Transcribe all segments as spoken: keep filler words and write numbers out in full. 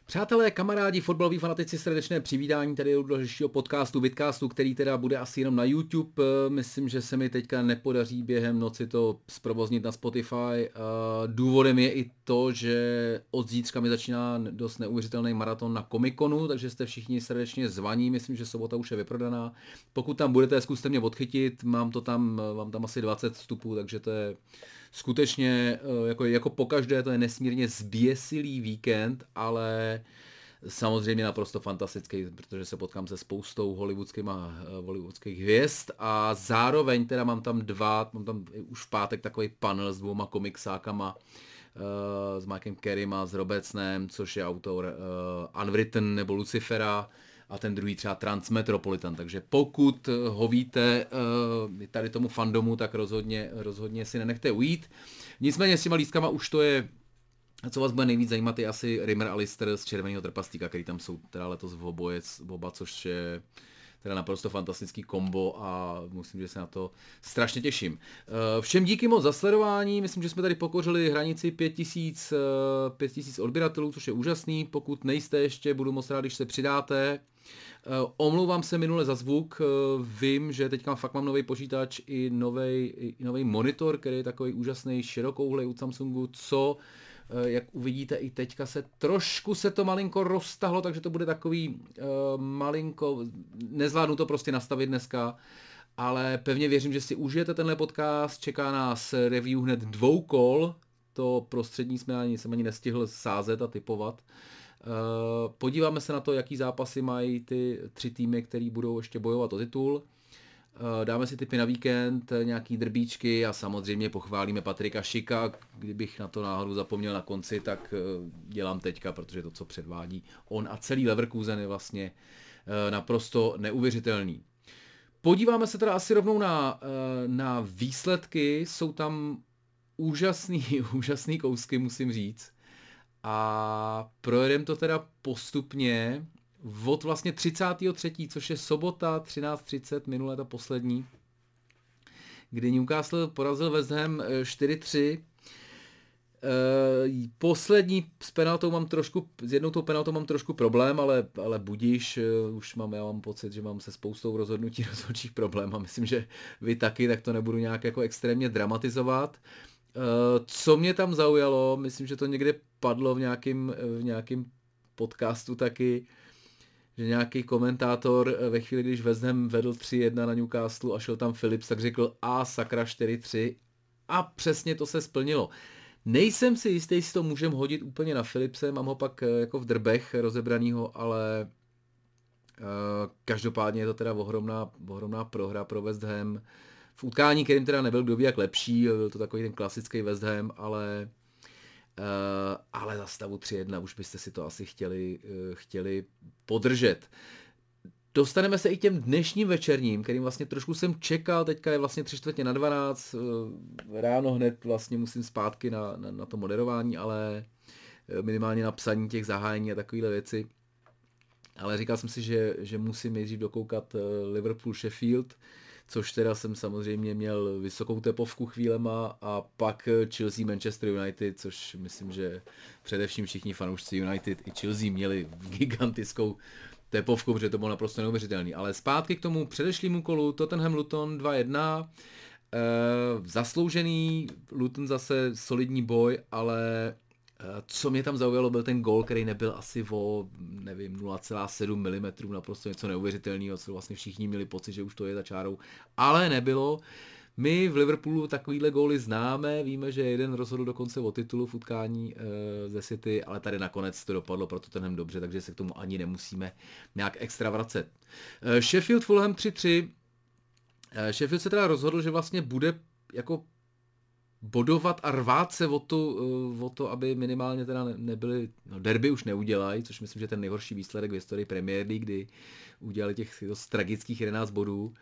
Přátelé, kamarádi, fotbaloví fanatici, srdečné přivítání tady u dalšího podcastu, vidcastu, který teda bude asi jenom na YouTube. Myslím, že se mi teďka nepodaří během noci to zprovoznit na Spotify. Důvodem je i to, že od zítřka mi začíná dost neuvěřitelný maraton na Comic-Conu, takže jste všichni srdečně zvaní, myslím, že sobota už je vyprodaná. Pokud tam budete, zkuste mě odchytit, mám to tam, mám tam asi dvacet vstupů, takže to je skutečně, jako, jako pokaždé, to je nesmírně zběsilý víkend, ale samozřejmě naprosto fantastický, protože se potkám se spoustou hollywoodskýma, hollywoodských hvězd a zároveň teda mám tam dva, mám tam už v pátek takový panel s dvouma komiksákama, s Mikem Carrym a s Robertsonem, což je autor uh, Unwritten nebo Lucifera, a ten druhý třeba Transmetropolitan, takže pokud ho víte uh, tady tomu fandomu, tak rozhodně, rozhodně si nenechte ujít. Nicméně s těma lístkama už to je, co vás bude nejvíc zajímat, je asi Rimmer Alistair z Červeného trpaslíka, který tam jsou teda letos v oboje, oba, což je teda naprosto fantastický kombo a musím, že se na to strašně těším. Všem díky moc za sledování, myslím, že jsme tady pokořili hranici pět tisíc odběratelů, což je úžasný. Pokud nejste ještě, budu moc rád, když se přidáte. Omlouvám se minule za zvuk, vím, že teďka fakt mám nový počítač i nový monitor, který je takový úžasný, širokouhlej od Samsungu, co jak uvidíte i teďka se trošku se to malinko roztahlo, takže to bude takový uh, malinko, nezvládnu to prostě nastavit dneska, ale pevně věřím, že si užijete tenhle podcast, čeká nás review hned dvou kol, to prostřední jsme ani, jsem ani nestihl sázet a typovat. Uh, podíváme se na to, jaký zápasy mají ty tři týmy, který budou ještě bojovat o titul. Dáme si tipy na víkend, nějaký drbíčky a samozřejmě pochválíme Patrika Šika. Kdybych na to náhodou zapomněl na konci, tak dělám teďka, protože to, co předvádí on a celý Leverkusen, je vlastně naprosto neuvěřitelný. Podíváme se teda asi rovnou na, na výsledky. Jsou tam úžasný, úžasný kousky, musím říct. A projedeme to teda postupně od vlastně třicátého třetího což je sobota třináct třicet, minulé ta poslední, kdy Newcastle porazil West Ham čtyři tři. E, poslední s penaltou mám trošku, s jednou tou penaltou mám trošku problém, ale, ale budíš, už mám, já mám pocit, že mám se spoustou rozhodnutí rozhodčích problém a myslím, že vy taky, tak to nebudu nějak jako extrémně dramatizovat. E, co mě tam zaujalo, myslím, že to někde padlo v nějakým, v nějakým podcastu taky, že nějaký komentátor ve chvíli, když West Ham vedl tři jedna na Newcastle a šel tam Phillips, tak řekl a sakra čtyři tři a přesně to se splnilo. Nejsem si jistý, jestli to můžem hodit úplně na Phillipse, mám ho pak jako v drbech rozebranýho, ale uh, každopádně je to teda ohromná, ohromná prohra pro West Ham. V utkání, kterým teda nebyl kdo ví jak lepší, byl to takový ten klasický West Ham, ale Uh, ale za stavu tři jedna už byste si to asi chtěli, uh, chtěli podržet. Dostaneme se i těm dnešním večerním, kterým vlastně trošku jsem čekal, teďka je vlastně tři čtvrtě na dvanáct, uh, ráno hned vlastně musím zpátky na, na, na to moderování, ale minimálně na psaní těch zahájení a takovéhle věci. Ale říkal jsem si, že, že musím nejdřív dokoukat uh, Liverpool Sheffield, což teda jsem samozřejmě měl vysokou tepovku chvílema a pak Chelsea Manchester United, což myslím, že především všichni fanoušci United i Chelsea měli gigantickou tepovku, protože to bylo naprosto neuvěřitelný. Ale zpátky k tomu předešlému kolu, Tottenham Luton dva jedna, e, zasloužený, Luton zase solidní boj, ale co mě tam zaujalo, byl ten gól, který nebyl asi o, nevím, nula celá sedm milimetrů, naprosto něco neuvěřitelného, co vlastně všichni měli pocit, že už to je za čárou, ale nebylo. My v Liverpoolu takovýhle góly známe, víme, že jeden rozhodl dokonce o titulu v utkání e, ze City, ale tady nakonec to dopadlo pro Tottenham dobře, takže se k tomu ani nemusíme nějak extra vracet. E, Sheffield Fulham tři tři. E, Sheffield se teda rozhodl, že vlastně bude jako bodovat a rvát se o to, o to, aby minimálně teda nebyly, no derby už neudělají, což myslím, že je ten nejhorší výsledek v historii Premier League, kdy udělali těch tragických jedenáct bodů. Uh,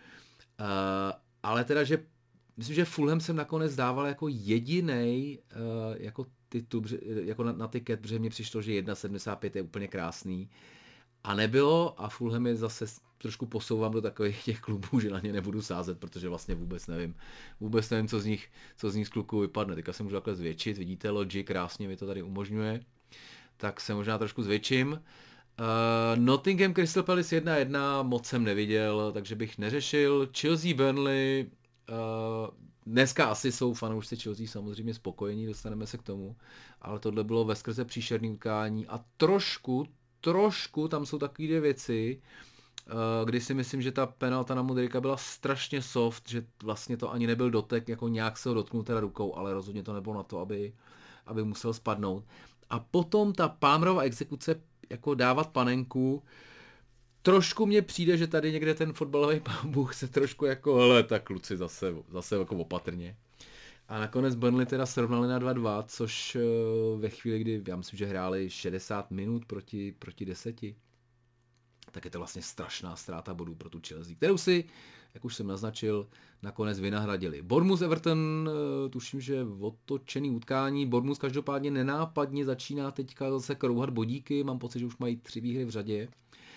ale teda, že myslím, že Fulham jsem nakonec dával jako jedinej uh, jako titul, jako na, na tiket, protože mně přišlo, že jedna sedmdesát pět je úplně krásný. A nebylo a Fulham je zase trošku posouvám do takových těch klubů, že na ně nebudu sázet, protože vlastně vůbec nevím. Vůbec nevím, co z nich, co z nich z kluků vypadne. Teďka se můžu takhle zvětšit, vidíte, Logic krásně mi to tady umožňuje. tak se možná trošku zvětším. Uh, Nottingham Crystal Palace jedna jedna moc jsem neviděl, takže bych neřešil. Chelsea Burnley, uh, dneska asi jsou fanoušci Chelsea samozřejmě spokojení, dostaneme se k tomu, ale tohle bylo veskrze příšerný utkání a trošku, trošku tam jsou takové dvě věci, kdy si myslím, že ta penalta na Mudryka byla strašně soft, že vlastně to ani nebyl dotek, jako nějak se ho dotknul teda rukou, ale rozhodně to nebylo na to, aby, aby musel spadnout. A potom ta Palmerova exekuce, jako dávat panenku, trošku mně přijde, že tady někde ten fotbalový pán Bůh se trošku jako, hele, tak kluci zase, zase jako opatrně. A nakonec Burnley teda srovnali na dva dva, což ve chvíli, kdy já myslím, že hráli šedesát minut proti, proti deseti, tak je to vlastně strašná ztráta bodů pro tu Chelsea, kterou si, jak už jsem naznačil, nakonec vynahradili. Bournemouth Everton, tuším, že otočený utkání. Bournemouth každopádně nenápadně začíná teďka zase krouhat bodíky, mám pocit, že už mají tři výhry v řadě.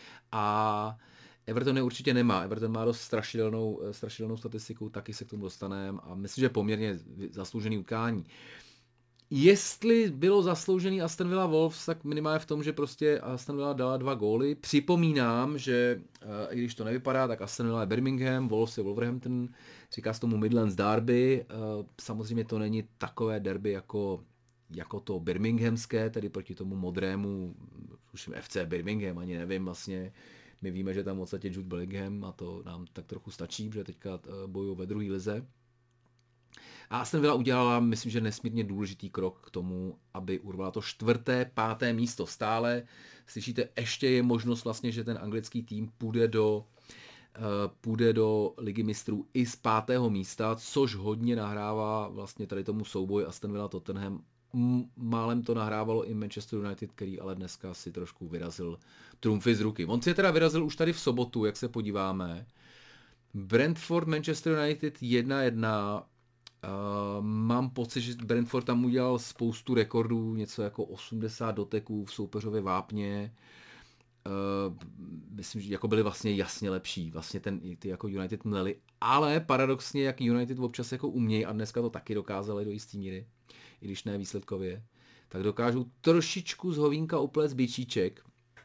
A Everton je určitě nemá. Everton má dost strašidelnou, strašidelnou statistiku, taky se k tomu dostaneme a myslím, že poměrně zasloužený utkání. Jestli bylo zasloužený Aston Villa Wolves, tak minimálně v tom, že prostě Aston Villa dala dva góly. Připomínám, že i když to nevypadá, tak Aston Villa je Birmingham, Wolves je Wolverhampton, říká se tomu Midlands Derby. Samozřejmě to není takové derby jako, jako to birminghamské, tedy proti tomu modrému, tuším F C Birmingham, ani nevím vlastně. My víme, že tam v podstatě Jude Bellingham a to nám tak trochu stačí, protože teďka bojují ve druhé lize. A Aston Villa udělala, myslím, že nesmírně důležitý krok k tomu, aby urvala to čtvrté, páté místo stále. Slyšíte, ještě je možnost vlastně, že ten anglický tým půjde do, uh, půjde do Ligy mistrů i z pátého místa, což hodně nahrává vlastně tady tomu souboji Aston Villa Tottenham. Málem to nahrávalo i Manchester United, který ale dneska si trošku vyrazil trumfy z ruky. On si je teda vyrazil už tady v sobotu, jak se podíváme. Brentford Manchester United jedna jedna. Uh, mám pocit, že Brentford tam udělal spoustu rekordů, něco jako osmdesát doteků v soupeřově vápně. Uh, myslím, že jako byli vlastně jasně lepší. Vlastně ten, ty jako United mleli. Ale paradoxně, jak United občas jako umějí, a dneska to taky dokázali do jistý míry, i když ne výsledkově, tak dokážou trošičku z hovínka uplést bičíček.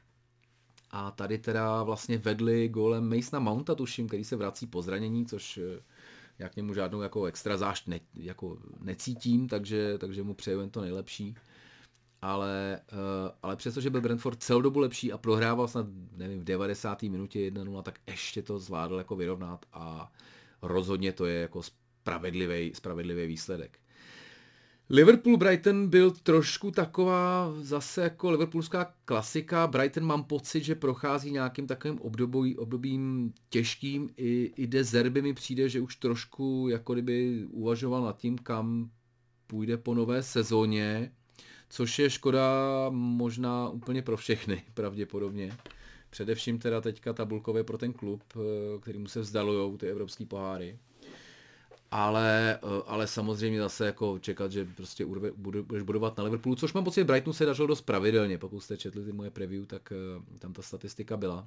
A tady teda vlastně vedli gólem Masona Mounta, tuším, který se vrací po zranění, což já k němu žádnou jako extra zášť ne, jako necítím, takže, takže mu přeju jen to nejlepší. Ale, uh, ale přestože byl Brentford celou dobu lepší a prohrával snad, nevím, v devadesáté minutě jedna nula, tak ještě to zvládl jako vyrovnat a rozhodně to je jako spravedlivý, spravedlivý výsledek. Liverpool-Brighton byl trošku taková zase jako liverpoolská klasika. Brighton mám pocit, že prochází nějakým takovým období, obdobím těžkým. I, i De Zerbi mi přijde, že už trošku jako kdyby uvažoval nad tím, kam půjde po nové sezóně, což je škoda možná úplně pro všechny pravděpodobně. Především teda teďka tabulkově pro ten klub, kterýmu se vzdalujou ty evropský poháry. Ale, ale samozřejmě zase jako čekat, že prostě budeš budovat na Liverpoolu, což mám pocit, Brightonu se dařilo dost pravidelně, pokud jste četli ty moje preview, tak tam ta statistika byla.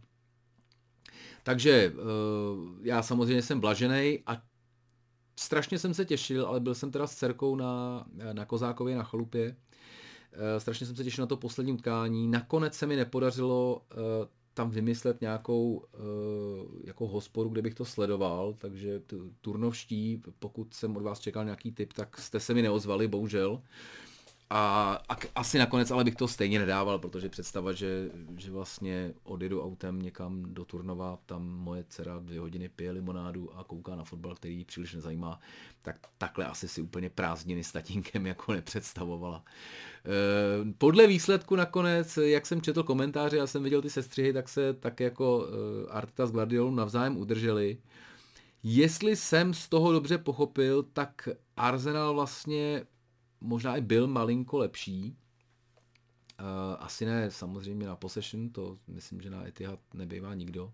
Takže já samozřejmě jsem blažený a strašně jsem se těšil, ale byl jsem teda s dcerkou na, na Kozákově na chalupě. Strašně jsem se těšil na to poslední utkání. Nakonec se mi nepodařilo tam vymyslet nějakou uh, jako hospodu, kde bych to sledoval, takže t- turnovští, pokud jsem od vás čekal nějaký tip, tak jste se mi neozvali, bohužel. A, a asi nakonec ale bych to stejně nedával, protože představa, že, že vlastně odjedu autem někam do Turnova, tam moje dcera dvě hodiny pije limonádu a kouká na fotbal, který ji příliš nezajímá, tak takhle asi si úplně prázdniny s tatínkem jako nepředstavovala. E, podle výsledku nakonec, jak jsem četl komentáře a jsem viděl ty sestřihy, tak se tak jako e, Arteta s Guardiolou navzájem udrželi. Jestli jsem z toho dobře pochopil, tak Arsenal vlastně možná i byl malinko lepší. Uh, asi ne samozřejmě na possession, to myslím, že na Etihad nebývá nikdo.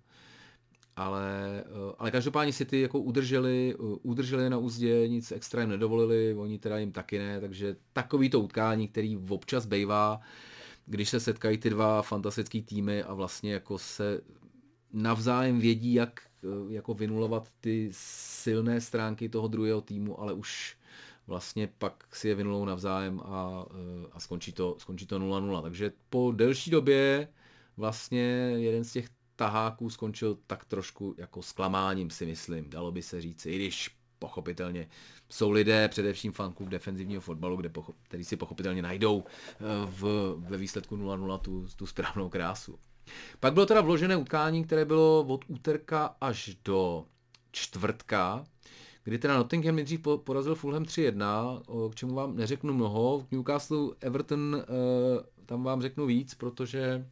Ale, uh, ale každopádně si ty jako udrželi, uh, udrželi na úzdě, nic extra jim nedovolili, oni teda jim taky ne, takže takový to utkání, který občas bejvá, když se setkají ty dva fantastický týmy a vlastně jako se navzájem vědí, jak uh, jako vynulovat ty silné stránky toho druhého týmu, ale už vlastně pak si je vynulou navzájem a, a skončí to, skončí to nula nula. Takže po delší době vlastně jeden z těch taháků skončil tak trošku jako zklamáním, si myslím, dalo by se říct, i když pochopitelně jsou lidé, především fanklub defenzivního fotbalu, kde pochop, který si pochopitelně najdou v, ve výsledku nula nula tu, tu správnou krásu. Pak bylo teda vložené utkání, které bylo od úterka až do čtvrtka, kdy teda Nottingham nejdřív porazil Fulham tři jedna, k čemu vám neřeknu mnoho. V Newcastle Everton tam vám řeknu víc, protože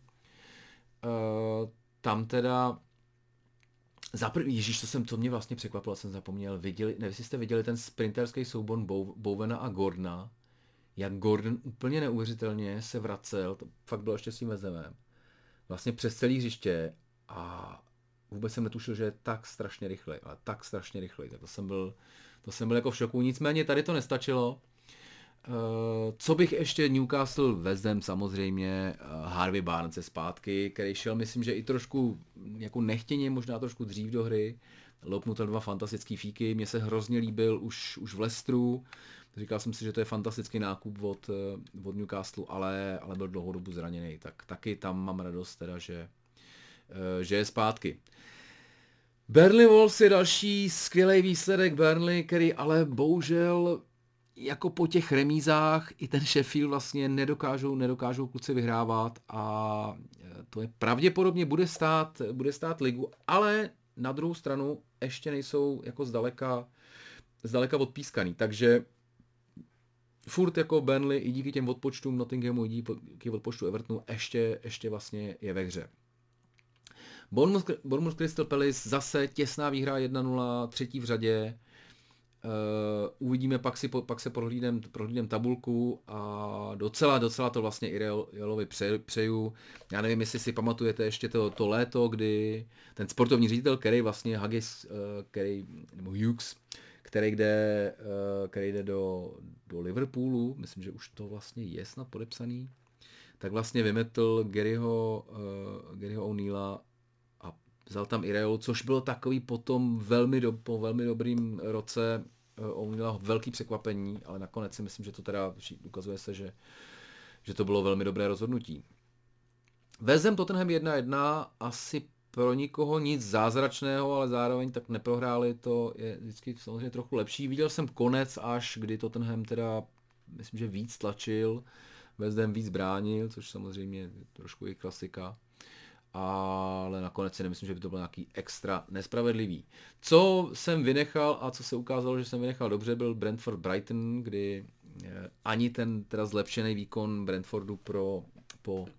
tam teda za první, ježíš, to jsem, to mě vlastně překvapilo, jsem zapomněl, viděli, nevím, jestli jste viděli ten sprinterský soubon Bowena a Gordona, jak Gordon úplně neuvěřitelně se vracel, to fakt bylo ještě s tím vezemem, vlastně přes celý hřiště a vůbec jsem netušil, že je tak strašně rychlej, ale tak strašně rychlej, tak to jsem byl, to jsem byl jako v šoku, nicméně tady to nestačilo. Uh, co bych ještě Newcastle West samozřejmě, uh, Harvey Barnes je zpátky, který šel, myslím, že i trošku jako nechtěně, možná trošku dřív do hry, lopnul dva fantastický fíky, mně se hrozně líbil už, už v Leicesteru, říkal jsem si, že to je fantastický nákup od, uh, od Newcastle, ale, ale byl dlouhou dobu zraněný, tak taky tam mám radost teda, že, uh, že je zpátky. Burnley Wolves je další skvělý výsledek Burnley, který ale bohužel jako po těch remízách i ten Sheffield vlastně nedokážou, nedokážou kluci vyhrávat a to je pravděpodobně bude stát, bude stát ligu, ale na druhou stranu ještě nejsou jako zdaleka, zdaleka odpískaný, takže furt jako Burnley i díky těm odpočtům Nottinghamu, i díky odpočtu Evertonu ještě, ještě vlastně je ve hře. Bournemouth, Bournemouth Crystal Palace zase těsná výhra jedna nula, třetí v řadě. Uh, uvidíme, pak, si, pak se prohlídem, prohlídem tabulku a docela, docela to vlastně Ireolovi pře, přeju. Já nevím, jestli si pamatujete ještě to, to léto, kdy ten sportovní ředitel, který vlastně Haggis, uh, který, nebo Hughes, který jde, uh, který jde do, do Liverpoolu, myslím, že už to vlastně je snad podepsaný, tak vlastně vymetl Garyho, uh, Garyho O'Neilla a vzal tam Ireolu, což bylo takový potom velmi do, po velmi dobrým roce O'Neilla velký překvapení, ale nakonec si myslím, že to teda ukazuje se, že, že to bylo velmi dobré rozhodnutí. Vezem Tottenham jedna jedna, asi pro nikoho nic zázračného, ale zároveň tak neprohráli, to je vždycky samozřejmě trochu lepší. Viděl jsem konec až, kdy Tottenham teda, myslím, že víc tlačil, Vezem víc bránil, což samozřejmě je trošku i klasika. Ale nakonec si nemyslím, že by to bylo nějaký extra nespravedlivý. Co jsem vynechal a co se ukázalo, že jsem vynechal dobře, byl Brentford Brighton, kdy ani ten teda zlepšený výkon Brentfordu pro, po, uh,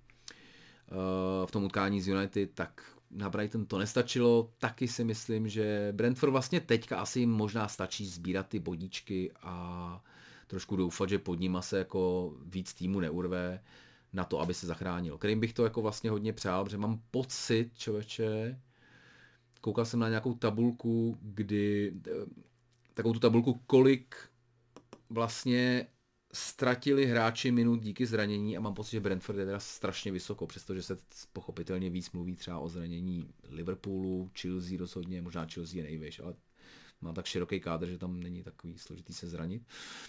v tom utkání z United, tak na Brighton to nestačilo. Taky si myslím, že Brentford vlastně teďka asi jim možná stačí sbírat ty bodíčky a trošku doufat, že pod nima se jako víc týmu neurve na to, aby se zachránil. Kterým bych to jako vlastně hodně přál, protože mám pocit, člověče, koukal jsem na nějakou tabulku, kdy, takovou tu tabulku, kolik vlastně ztratili hráči minut díky zranění a mám pocit, že Brentford je teda strašně vysoko, přestože se pochopitelně víc mluví třeba o zranění Liverpoolu, Chelsea rozhodně, možná Chelsea je nejvíš, ale má tak široký kádr, že tam není takový složitý se zranit.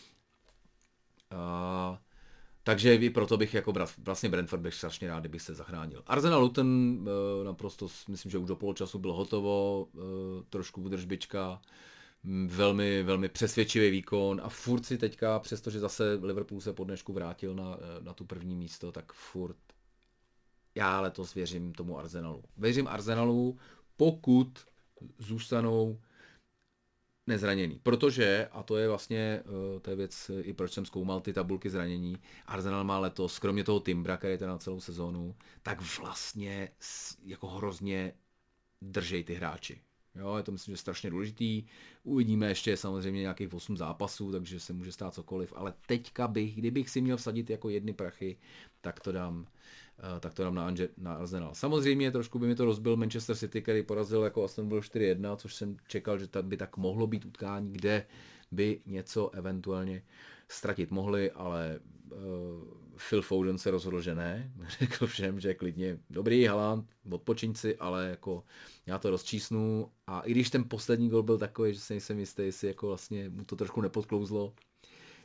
Uh, Takže i proto bych jako vlastně Brentford bych strašně rád, kdybych se zachránil. Arsenal Luton naprosto, myslím, že už do poločasu bylo hotovo, trošku udržbička, velmi, velmi přesvědčivý výkon a furt si teďka, přestože zase Liverpool se po dnešku vrátil na, na tu první místo, tak furt já letos věřím tomu Arsenalu. Věřím Arsenalu, pokud zůstanou nezraněný, protože, a to je vlastně, to je věc i proč jsem zkoumal ty tabulky zranění, Arsenal má letos, kromě toho Timbra, který je teda na celou sezónu, tak vlastně jako hrozně držej ty hráči. Jo, je to myslím, že strašně důležitý. Uvidíme ještě samozřejmě nějakých osm zápasů, takže se může stát cokoliv, ale teďka bych, kdybych si měl vsadit jako jedny prachy, tak to dám, tak to dám na, Ange- na Arsenal. Samozřejmě trošku by mi to rozbil Manchester City, který porazil jako Aston Villa čtyři jedna, což jsem čekal, že by tak mohlo být utkání, kde by něco eventuálně ztratit mohli, ale uh, Phil Foden se rozhodl, že ne. Řekl všem, že klidně dobrý Haaland, odpočiň si, ale jako já to rozčísnu a i když ten poslední gol byl takový, že se nejsem jistý, jestli jako vlastně mu to trošku nepodklouzlo,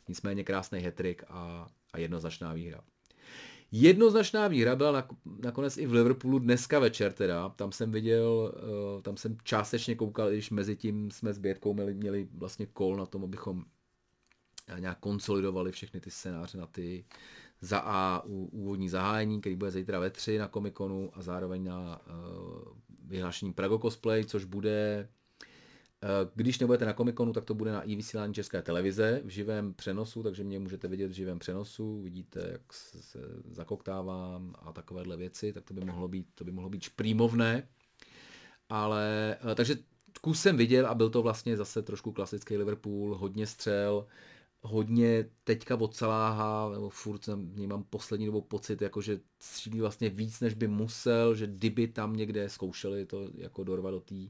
Nicméně krásný hat-trick a, a jednoznačná výhra. Jednoznačná výhra byla nakonec i v Liverpoolu dneska večer teda, tam jsem viděl, tam jsem částečně koukal, když mezi tím jsme s Bětkou měli, měli vlastně call na tom, abychom nějak konsolidovali všechny ty scénáře na ty za A úvodní zahájení, který bude zítra ve tři na Comic-Conu a zároveň na uh, vyhlášení Prago Cosplay, což bude, uh, když nebudete na Comic-Conu, tak to bude na i vysílání České televize v živém přenosu, takže mě můžete vidět v živém přenosu, vidíte, jak se zakoktávám a takovéhle věci, tak to by mohlo být, to by mohlo být šprýmovné, ale, uh, takže kus jsem viděl a byl to vlastně zase trošku klasický Liverpool, hodně střel, hodně teďka od Saláha, nebo furt mám poslední dobou pocit, jako že střílí vlastně víc, než by musel, že kdyby tam někde zkoušeli to jako dorvat do té uh,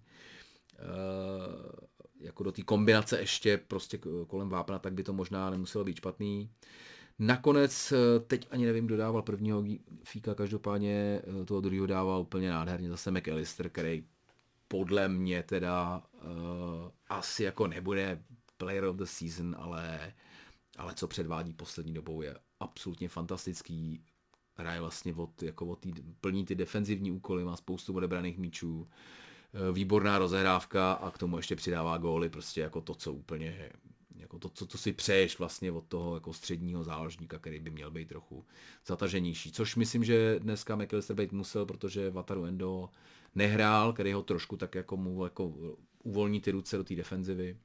jako do té kombinace ještě prostě kolem vápna, tak by to možná nemuselo být špatný. Nakonec, teď ani nevím, kdo dával prvního fíka, každopádně toho druhého dával úplně nádherně, zase McAllister, který podle mě teda uh, asi jako nebude player of the season, ale, ale co předvádí poslední dobou je absolutně fantastický. Hraje vlastně od, jako od tý, plní ty defenzivní úkoly, má spoustu odebraných míčů, výborná rozehrávka a k tomu ještě přidává góly, prostě jako to, co úplně, jako to, co, co si přeješ vlastně od toho jako středního záložníka, který by měl být trochu zataženější. Což myslím, že dneska McAllister být musel, protože Wataru Endo nehrál, který ho trošku tak jako mu jako uvolní ty ruce do té defenzivy.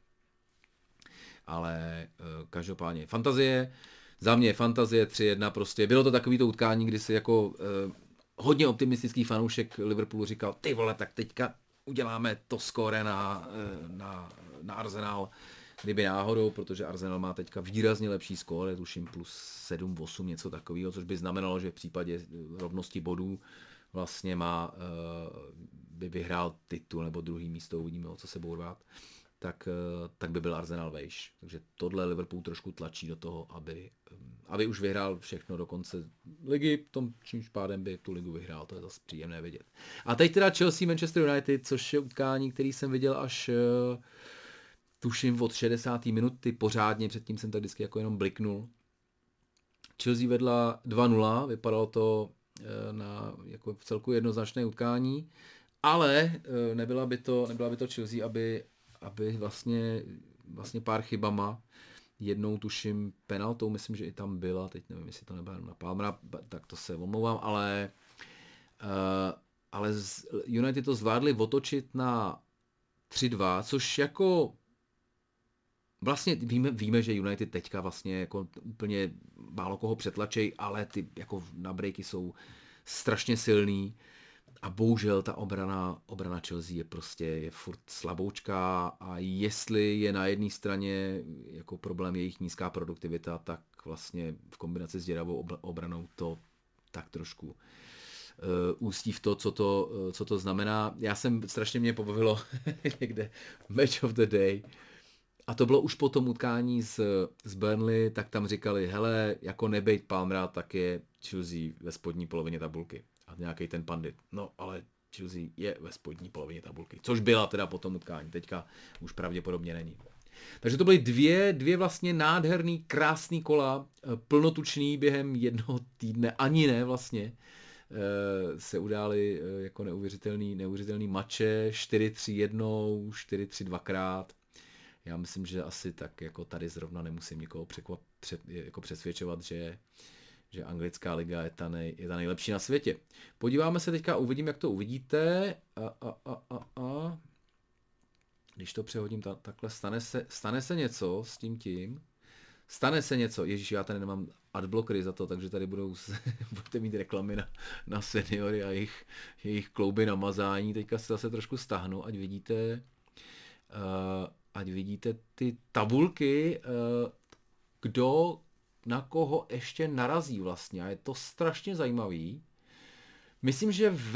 Ale uh, každopádně fantazie, za mě fantazie tři jedna prostě, bylo to takový to utkání, kdy si jako uh, hodně optimistický fanoušek Liverpoolu říkal, ty vole, tak teďka uděláme to skóre na, na, na Arsenal, kdyby náhodou, protože Arsenal má teďka výrazně lepší skóre, tuším plus sedm osm, něco takového, což by znamenalo, že v případě rovnosti bodů vlastně má, uh, by vyhrál titul nebo druhý místo, uvidíme, o co se budou rvát. Tak, tak by byl Arsenal vejš. Takže tohle Liverpool trošku tlačí do toho, aby, aby už vyhrál všechno do konce ligy, tom čímž pádem by tu ligu vyhrál, to je zase příjemné vidět. A teď teda Chelsea Manchester United, což je utkání, který jsem viděl až tuším od šedesáté minuty pořádně, předtím jsem tak vždycky jako jenom bliknul. Chelsea vedla dva nula, vypadalo to na jako v celku jednoznačné utkání, ale nebyla by to, nebyla by to Chelsea, aby aby vlastně, vlastně pár chybama, jednou tuším penaltou, myslím, že i tam byla, teď nevím, jestli to nebyla na Palmera, tak to se omlouvám, ale, uh, ale United to zvládli otočit na tři dva, což jako vlastně víme, víme, že United teďka vlastně jako úplně málo koho přetlačej, ale ty jako na breaky jsou strašně silný. A bohužel ta obrana, obrana Chelsea je prostě je furt slaboučká a jestli je na jedné straně jako problém jejich nízká produktivita, tak vlastně v kombinaci s děravou obranou to tak trošku uh, ústí v to, co to, uh, co to znamená. Já jsem, strašně mě pobavilo někde match of the day a to bylo už po tom utkání s, s Burnley, tak tam říkali, hele, jako nebejt Palmera, tak je Chelsea ve spodní polovině tabulky. A nějaký ten pandit. No, ale Chelsea je ve spodní polovině tabulky. Což byla teda po tom utkání. Teďka už pravděpodobně není. Takže to byly dvě, dvě vlastně nádherný, krásný kola, plnotučný během jednoho týdne, ani ne vlastně, se udály jako neuvěřitelný, neuvěřitelný mače, čtyři tři jednou, čtyři tři dvakrát. Já myslím, že asi tak jako tady zrovna nemusím nikoho překvap, před, jako přesvědčovat, že že anglická liga je ta, nej, je ta nejlepší na světě. Podíváme se teďka, uvidím, jak to uvidíte. A, a, a, a, a. Když to přehodím ta, takhle, stane se, stane se něco s tím tím. Stane se něco. Ježíš, já tady nemám adblockery za to, takže tady budou, budete mít reklamy na, na seniory a jejich, jejich klouby na mazání. Teďka se zase trošku stáhnu, ať vidíte, uh, ať vidíte ty tabulky, uh, kdo na koho ještě narazí vlastně a je to strašně zajímavý. Myslím, že v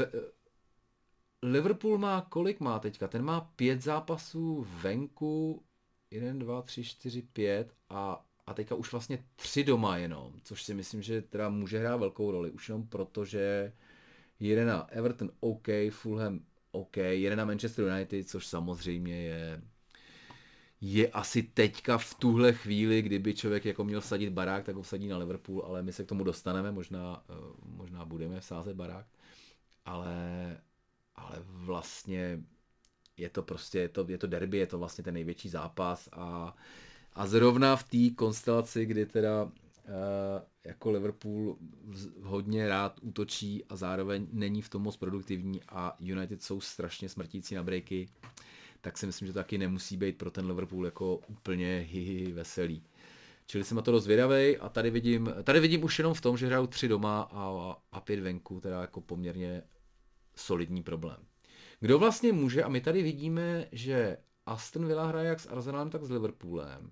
Liverpool má, kolik má teďka? Ten má pět zápasů venku, jeden, dva, tři, čtyři, pět a, a teďka už vlastně tři doma jenom, což si myslím, že teda může hrát velkou roli, už jenom proto, že jede na Everton OK, Fulham OK, jede na Manchester United, což samozřejmě je je asi teďka v tuhle chvíli, kdyby člověk jako měl vsadit barák, tak ho vsadí na Liverpool, ale my se k tomu dostaneme, možná, možná budeme sázet barák, ale, ale vlastně je to prostě, je to, je to derby, je to vlastně ten největší zápas a, a zrovna v té konstelaci, kdy teda uh, jako Liverpool hodně rád útočí a zároveň není v tom moc produktivní a United jsou strašně smrtící na breaky, tak si myslím, že to taky nemusí být pro ten Liverpool jako úplně hihi veselý. Čili jsem na to dost zvědavej a tady vidím, tady vidím už jenom v tom, že hrajou tři doma a, a pět venku, teda jako poměrně solidní problém. Kdo vlastně může, a my tady vidíme, že Aston Villa hraje jak s Arsenalem, tak s Liverpoolem.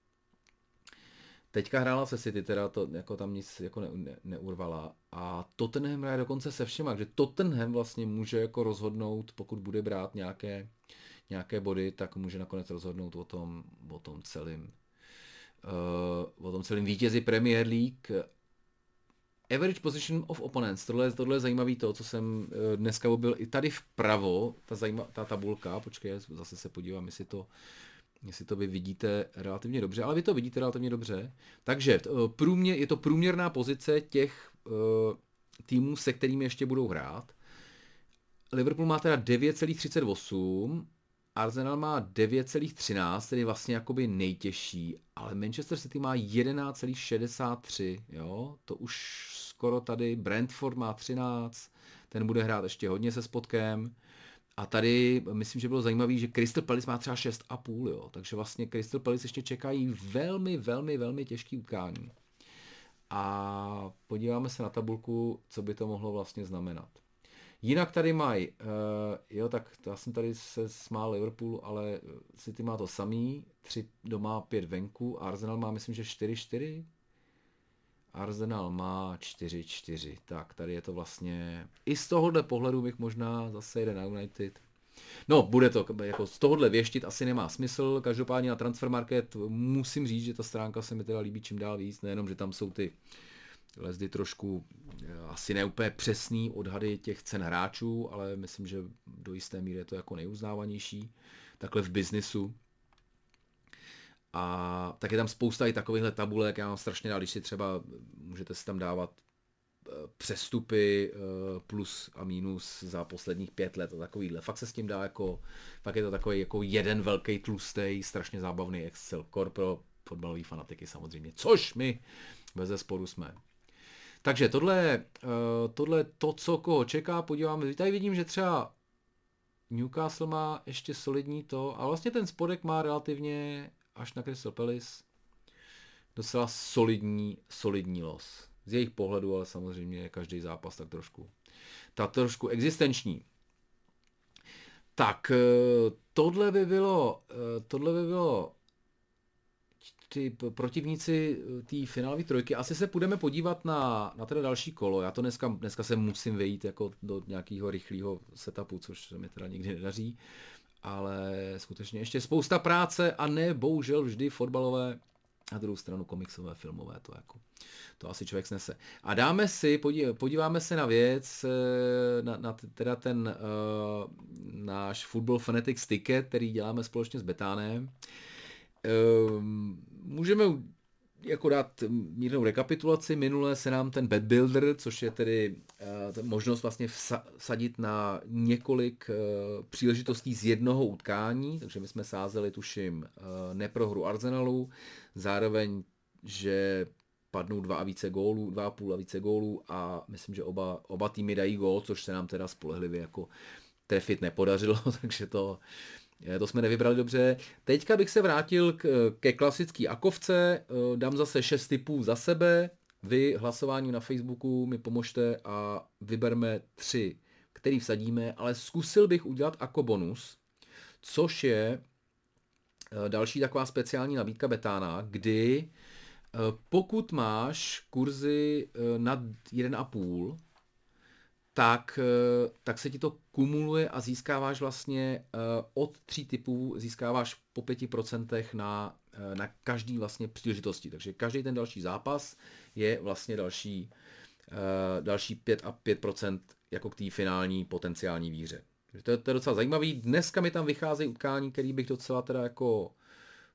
Teďka hrála se City, teda to jako tam nic jako ne, ne, neurvala. A Tottenham hraje dokonce se všema, takže Tottenham vlastně může jako rozhodnout, pokud bude brát nějaké, nějaké body, tak může nakonec rozhodnout o tom, o tom celým, uh, o tom celým vítězi Premier League. Average position of opponents, tohle, tohle je zajímavý to, co jsem dneska byl i tady vpravo, ta, zajímav, ta tabulka, počkej, zase se podívám, jestli to, jestli to vy vidíte relativně dobře, ale vy to vidíte relativně dobře. Takže průměr, je to průměrná pozice těch uh, týmů, se kterými ještě budou hrát. Liverpool má teda devět celá třicet osm, Arsenal má devět celá třináct, tedy vlastně jakoby nejtěžší, ale Manchester City má jedenáct celá šedesát tři, jo, to už skoro tady, Brentford má třináct, ten bude hrát ještě hodně se Spotkem a tady myslím, že bylo zajímavé, že Crystal Palace má třeba šest celá pět, jo, takže vlastně Crystal Palace ještě čekají velmi, velmi, velmi těžký utkání. A podíváme se na tabulku, co by to mohlo vlastně znamenat. Jinak tady mají, uh, jo, tak já jsem tady se smál Liverpoolu, ale City má to samý, tři doma, pět venku, Arsenal má myslím, že čtyři čtyři. Arsenal má čtyři čtyři, tak tady je to vlastně, i z tohohle pohledu bych možná zase jde na United. No, bude to, jako z tohohle věštit asi nemá smysl, každopádně na Transfermarkt musím říct, že ta stránka se mi teda líbí čím dál víc, nejenom, že tam jsou ty lezdy trošku asi neúplně přesný odhady těch cen hráčů, ale myslím, že do jisté míry je to jako nejuznávanější takhle v biznisu. A tak je tam spousta i takovýchhle tabulek, já mám strašně rád, když si třeba můžete si tam dávat přestupy plus a minus za posledních pět let a takovýhle. Fakt se s tím dá jako, fakt je to takový jako jeden velký tlustej, strašně zábavný Excel core pro fotbalový fanatiky samozřejmě, což my bezesporu jsme. Takže tohle, tohle to, co koho čeká, podíváme, tady vidím, že třeba Newcastle má ještě solidní to, a vlastně ten spodek má relativně až na Crystal Palace docela solidní, solidní los. Z jejich pohledu, ale samozřejmě je každý zápas tak trošku, tak trošku existenční. Tak tohle by bylo, tohle by bylo ty protivníci té finálové trojky. Asi se půjdeme podívat na, na teda další kolo. Já to dneska, dneska se musím vejít jako do nějakého rychlého setupu, což se mi teda nikdy nedaří. Ale skutečně ještě spousta práce a ne bohužel vždy fotbalové, na druhou stranu komiksové, filmové, to jako, to asi člověk snese. A dáme si, podí, podíváme se na věc, na, na teda ten uh, náš Football Fanatics Ticket, který děláme společně s Betánem. Um, můžeme jako dát mírnou rekapitulaci. Minule se nám ten Bet Builder, což je tedy uh, možnost vlastně vsadit na několik uh, příležitostí z jednoho utkání, takže my jsme sázeli, tuším, uh, neprohru Arsenalu, zároveň, že padnou dva a více gólů, dva a půl a více gólů a myslím, že oba, oba týmy dají gól, což se nám teda spolehlivě jako trefit nepodařilo, takže to To jsme nevybrali dobře. Teďka bych se vrátil k, ke klasický akovce, dám zase šest tipů za sebe, vy hlasováním na Facebooku mi pomožte a vyberme tři, který vsadíme, ale zkusil bych udělat ako bonus, což je další taková speciální nabídka Betána, kdy pokud máš kurzy nad jeden a půl, tak, tak se ti to kumuluje a získáváš vlastně od tří typů, získáváš po pěti procentech na, na každý vlastně příležitosti. Takže každý ten další zápas je vlastně další, další pět a pět procent jako k té finální potenciální výhře. To je, to je docela zajímavý. Dneska mi tam vycházejí utkání, který bych docela teda jako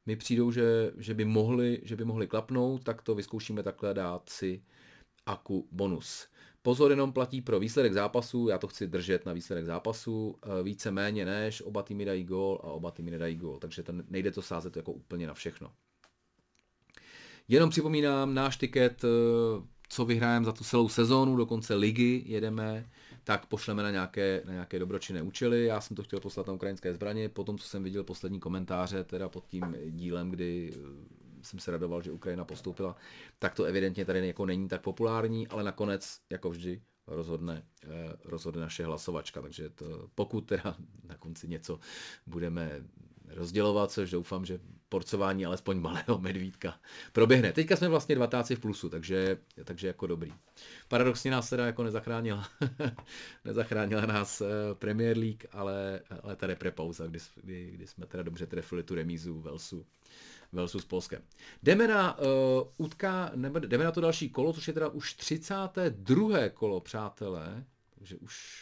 mi přijdou, že, že, by mohli, že by mohli klapnout, tak to vyzkoušíme takhle dát si Aku bonus. Pozor, jenom platí pro výsledek zápasu, já to chci držet na výsledek zápasu, více méně než, oba týmy dají gól a oba týmy nedají gól, takže to nejde to sázet jako úplně na všechno. Jenom připomínám, náš tiket, co vyhrajeme za tu celou sezónu, do konce ligy jedeme, tak pošleme na nějaké, na nějaké dobročinné účely. Já jsem to chtěl poslat na ukrajinské zbraně, potom co jsem viděl poslední komentáře, teda pod tím dílem, kdy jsem se radoval, že Ukrajina postoupila, tak to evidentně tady jako není tak populární, ale nakonec, jako vždy, rozhodne, rozhodne naše hlasovačka. Takže to, pokud teda na konci něco budeme rozdělovat, což doufám, že porcování alespoň malého medvídka proběhne. Teďka jsme vlastně dva táci v plusu, takže, takže jako dobrý. Paradoxně nás teda jako nezachránila, nezachránila nás Premier League, ale, ale ta reprepauza, kdy, kdy, kdy jsme teda dobře trefili tu remízu Velsu, Velsu s Polskem. Jdeme na, uh, utká, nebo jdeme na to další kolo, což je teda už třicáté druhé kolo, přátelé, takže už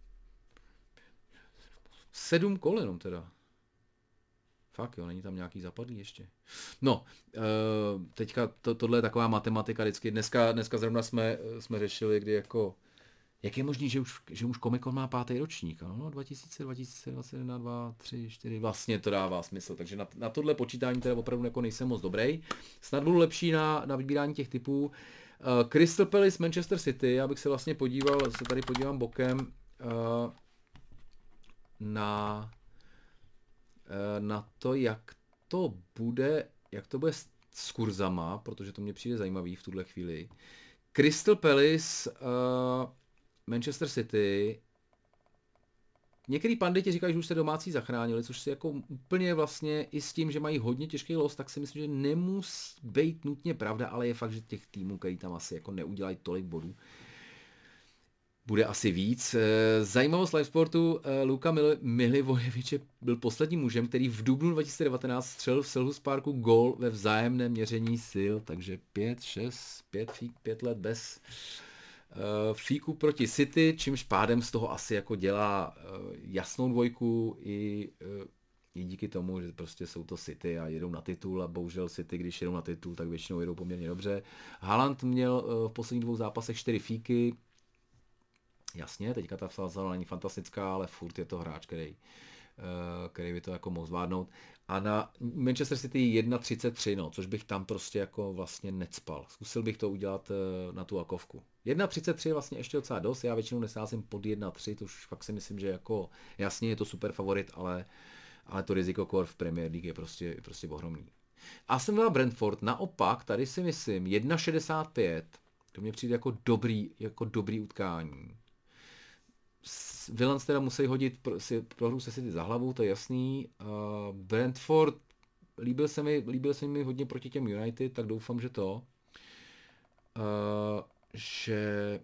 sedm kol jenom teda. Fakt jo, není tam nějaký zapadlý ještě. No, teďka to, tohle je taková matematika vždycky. Dneska, dneska zrovna jsme, jsme řešili, kdy jako, jak je možný, že už, že už Comic Con má pátý ročník. No, dva tisíce, dva tisíce dvacet jedna, dva, tři, čtyři, vlastně to dává smysl. Takže na, na tohle počítání teda opravdu jako nejsem moc dobrý. Snad budu lepší na, na vybírání těch typů. Uh, Crystal Palace, Manchester City, já bych se vlastně podíval, se tady podívám bokem uh, na... na to, jak to bude, jak to bude s kurzama, protože to mě přijde zajímavý v tuhle chvíli. Crystal Palace, uh, Manchester City, některý panditi říkají, že už se domácí zachránili, což si jako úplně vlastně i s tím, že mají hodně těžký los, tak si myslím, že nemusí být nutně pravda, ale je fakt, že těch týmů, který tam asi jako neudělají tolik bodů, bude asi víc. Zajímavost live sportu, Luka Milivojevič byl posledním mužem, který v dubnu dva tisíce devatenáct střelil v Selhurst Parku gól ve vzájemném měření sil, takže pět, šest, pět, fík, pět let bez uh, fíku proti City, čímž pádem z toho asi jako dělá uh, jasnou dvojku i, uh, i díky tomu, že prostě jsou to City a jedou na titul a bohužel City, když jedou na titul, tak většinou jedou poměrně dobře. Haaland měl uh, v posledních dvou zápasech čtyři fíky. Jasně, teďka ta sezóna není fantastická, ale furt je to hráč, který, který by to jako mohl zvládnout. A na Manchester City jedna třicet tři, no, což bych tam prostě jako vlastně necpal. Zkusil bych to udělat na tu akovku. jedna třicet tři je vlastně ještě docela dost, já většinou nesázím pod jedna tři, to už fakt si myslím, že jako jasně je to super favorit, ale, ale to riziko kor v Premier League je prostě, prostě ohromný. Aston Villa Brentford, naopak, tady si myslím jedna šedesát pět, to mě přijde jako dobrý, jako dobrý utkání. Villans teda musí hodit pro, si, prohru se City za hlavu, to je jasný. Uh, Brentford, líbil se, mi, líbil se mi hodně proti těm United, tak doufám, že to. Uh, že,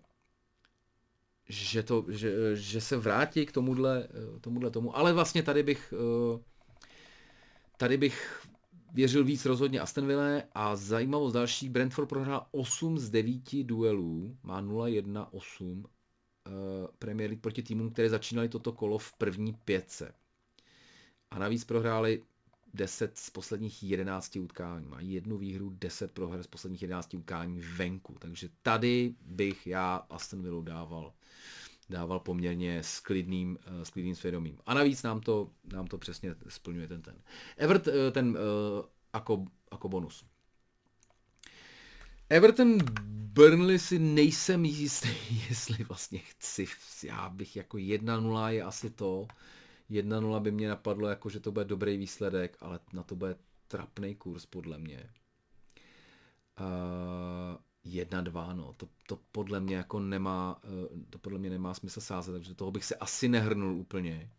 že, to že, že se vrátí k tomuhle, tomuhle tomu. Ale vlastně tady bych uh, tady bych věřil víc rozhodně Aston Ville a zajímavost další, Brentford prohrál osm z devíti duelů, má nula jedna osm Premier League proti týmům, které začínaly toto kolo v první pětce. A navíc prohráli deset z posledních jedenácti utkání. Mají jednu výhru, deset proher z posledních jedenácti utkání venku. Takže tady bych já Aston Villu dával, dával poměrně s klidným, s klidným svědomím. A navíc nám to, nám to přesně splňuje ten ten. Evert, ten jako, jako bonus. Everton Burnley si nejsem jistý, jestli vlastně chci. Já bych jako jedna nula je asi to. jedna nula by mě napadlo, jako že to bude dobrý výsledek, ale na to bude trapný kurz podle mě. Uh, jedna dva, no. To, to podle mě jako nemá, uh, to podle mě nemá smysl sázet, takže toho bych se asi nehrnul úplně.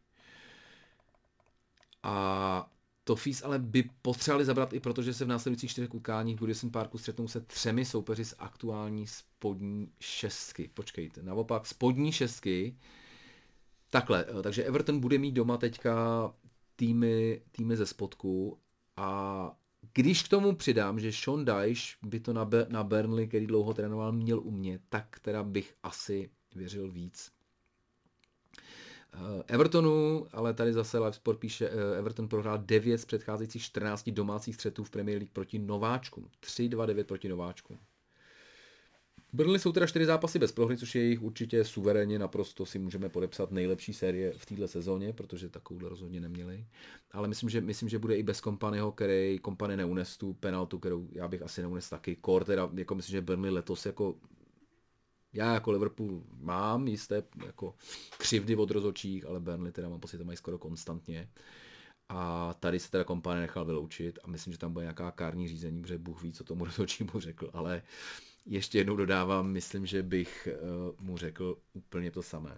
A to Fís ale by potřebovali zabrat i protože se v následujících čtyřech utkáních v Goodison Parku střetnou se třemi soupeři z aktuální spodní šestky. Počkejte, naopak spodní šestky. Takhle, takže Everton bude mít doma teďka týmy, týmy ze spodku a když k tomu přidám, že Sean Dyche by to na, Be- na Burnley, který dlouho trénoval, měl umět, tak teda bych asi věřil víc Evertonu, ale tady zase Livesport píše, Everton prohrál devět z předcházejících čtrnácti domácích střetů v Premier League proti nováčkům. tři dva devět proti nováčkům. Burnley jsou teda čtyři zápasy bez prohry, což je jejich určitě suverénně naprosto si můžeme podepsat nejlepší série v této sezóně, protože takovouhle rozhodně neměli. Ale myslím, že, myslím, že bude i bez Kompanyho, který Kompany neunes tu penaltu, kterou já bych asi neunes taky. Kor teda, jako myslím, že Burnley letos jako já jako Liverpool mám jisté jako křivdy od rozhodčích, ale Burnley teda mám pocit, že mají skoro konstantně. A tady se teda Kompany nechal vyloučit a myslím, že tam bude nějaká kární řízení, protože Bůh ví, co tomu rozhodčí mu řekl, ale ještě jednou dodávám, myslím, že bych uh, mu řekl úplně to samé.